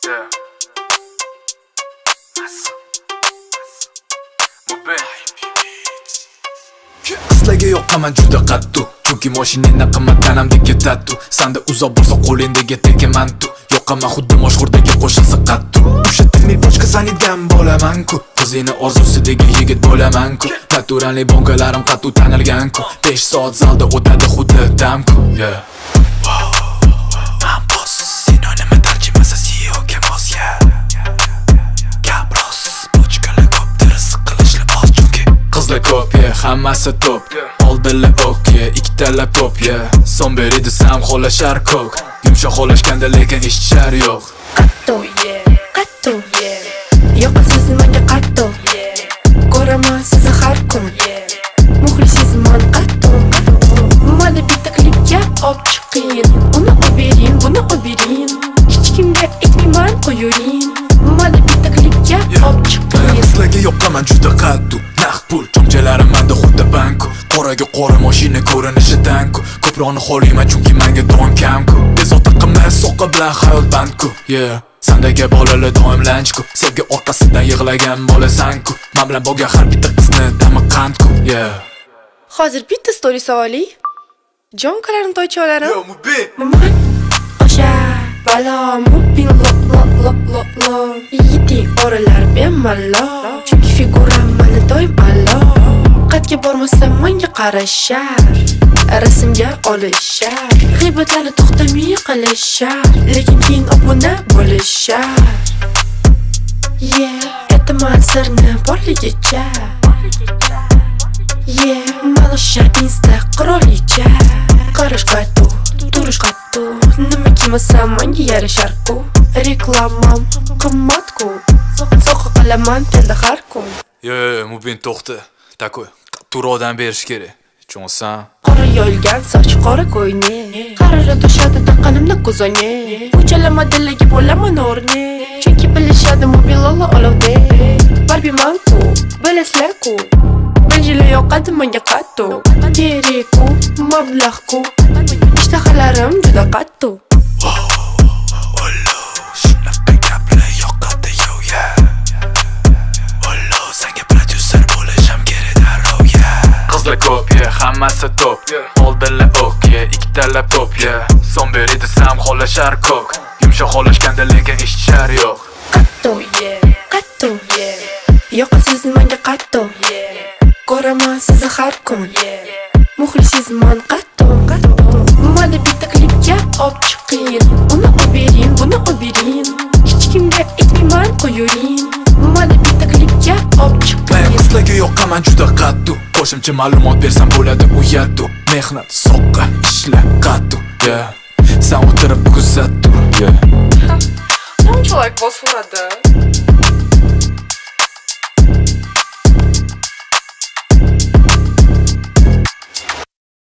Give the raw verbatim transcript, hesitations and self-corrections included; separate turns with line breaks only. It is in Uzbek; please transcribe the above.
Yeah. Qizlarga yoqaman juda qattiq, chunki mashinangdan qimmat tanamdek ketadi. Sanda uzoq bo'lsa qo'lingdagi tekimantu. Yoqaman xuddi mashhurdagi qo'shiqsi qattiq. O'sha tilni boshqa sanidan bo'laman-ku. Qizini orzusidagi yigit bo'laman-ku. Naturali bongalarim qattiq tanilgan-ku. besh soat zalda o'tadi xuddi damku. Yeah. Qizlar ko'p, yeah, hammasi top. Oldinlar okey, ikkitala pop, yeah. Son beri desam xohlashar ko'k. Yumshoq xohlashganda lekin eshitishar yo'q.
Qatto, yeah, qatto, yeah. Yoqasiz menga qatto, yeah. Ko'raman sizni har kun, yeah. Muxlisizman qatto, qatto. Mana bitta klipga olib chiqing. Uni olib bering, buni olib bering. Hech kimga aytmayman qo'ying. Mana bitta klipga olib chiqing.
Qizlarga yoqaman juda qattiq. Naqd pul chomchalarim menda xuddi banku. Qoraga qora mashina ko'rinishidan-ku. Ko'proqni xohlayman chunki menga doim kam-ku. Bezovta qilmay so'qqa bilan hayot bandku. Yeah. Sandagi bolalar doim lanchku. Sevgi orqasidan yig'lagan bo'lasan-ku. Men bilan bo'lgan har bitta qizni dami qandku. Yeah.
Hozir bitta story savoli. Jonkalarim toycholarim.
Yo, Mubin.
Maman. O'sha balo Mubin lo lo lo lo lo. Yiting oralar bemalol. Chunki figuram mana doim alo. Qatga bormasam menga qarashar. Rasmga olishar. G'iybatlarni to'xtamay qilishar. Lekin keyin obuna bo'lishar. Yeah, aytaman sirni borligicha. Yeah, malosha insta qirolicha. Qarash qattu, turish qattu. Nima kiymasam menga yarashar-ku. Reklamam qimmat-ku. So'qqa qilaman tenda har kun.
Yo, yo, Mubin to'xta. Takoy, turodan berish kerak. Tushunsan?
Qora yo'lgan soch qora ko'yni. Qarara to'shadi taqqanimda ko'zoni. Ko'chalama dillaga bo'laman o'rni. Chunki bilishadi mobillar olovde. Barbiman-ku, bilasizlar-ku. Banjila yoqadi menga qattu. Kerak-ku, mablag'-ku. Ishtahalarim juda qattu.
Qizlar ko'p, yeah, hammasi top. Oldinlar okey, ikkitala pop, yeah. Son beri desam xohlashar ko'k. Yumshoq xohlashganda lekin eshitishar yo'q.
Qatto, yeah, qatto, yeah. Yoqasiz menga qatto, yeah. Ko'raman sizni har kun, yeah. Muxlisizman qatto, qatto. Mana bitta klipga olib chiqing. Uni olib bering, buni olib bering. Hech kimga aytmayman qo'ying. Mana bitta klipga olib chiqing.
Qizlarga yoqaman juda qattiq. Qo'shimcha ma'lumot bersam bo'ladi u yattu. Mehnat, soqqa, ishla, qattiq, yeah. Sen o'tirib kuzattu, yeah.
Qancha like bosadi?